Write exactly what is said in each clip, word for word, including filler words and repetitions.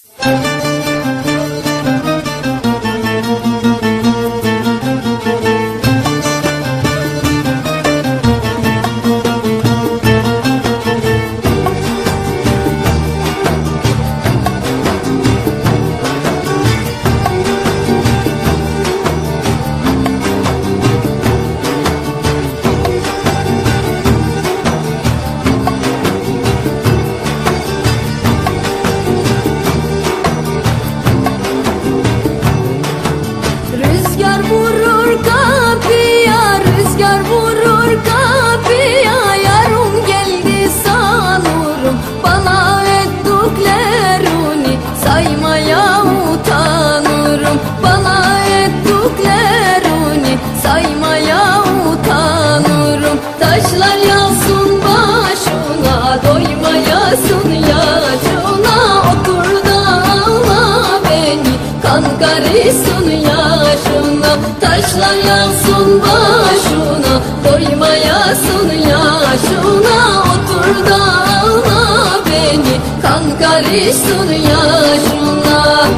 Rüzgar vurur kapıya, rüzgar vurur kapıya, yarın geldi sanırım, bana ettiklerini saymaya utanırım, bana ettiklerini saymaya utanırım. Taşlar yağsın başına, doymayasın yaşına, otur da ağla beni, kan karışsın yaşına. Taşlar yağsın başına, doymayasın yaşına, otur da ağla beni, kan karışsın yaşına.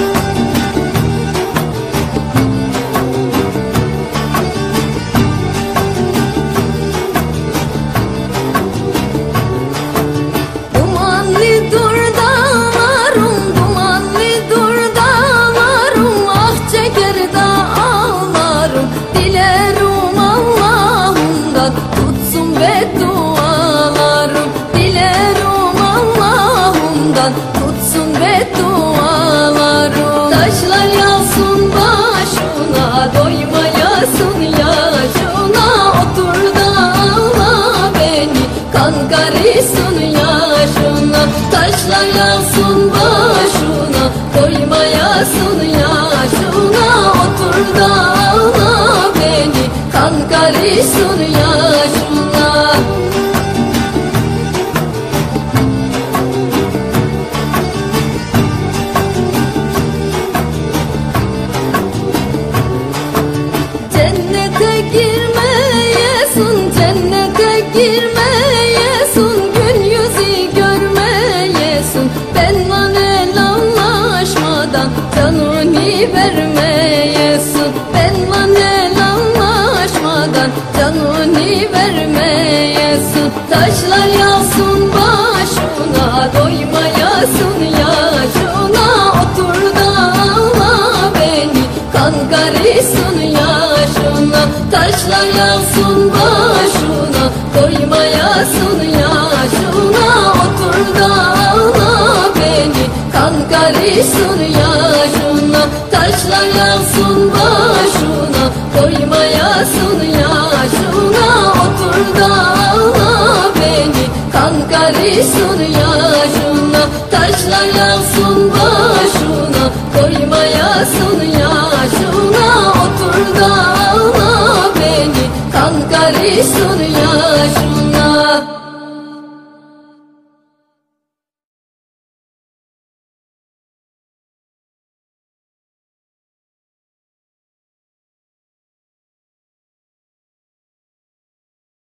Dumanlıdır dağlarım, dumanlıdır dağlarım, ah çeker de ağlarım. Dilerim Allah'ımdan tutsun beddualarım, dilerim Allah'ımdan tutsun beddualarım. Taşlar yağsın başına, doymayasın yaşına, otur da ağla beni, kan karışsın yaşına. Taşlar yağsın başına, doymayasın yaşına, otur da ağla beni, kan karışsın yaşına. Cennete girmeyesin, cennete girmeyesin, gün yüzü görmeyesin, benimle anlaşmadan canını vermeyesin, benimle anlaşmadan canını vermeyesin. Taşlar yağsın başına, doymayasın yaşına, otur da ağla beni, kan karışsın yaşına. Taşlar yağsın başına, doymayasın yaşına, otur da ağla beni, kan karışsın yaşına. Taşlar yağsın başına, doymayasın yaşına, otur da ağla beni, kan karışsın yaşına. Taşlar yağsın başına, doymayasın yaşına, otur da ağla beni, kan karışsın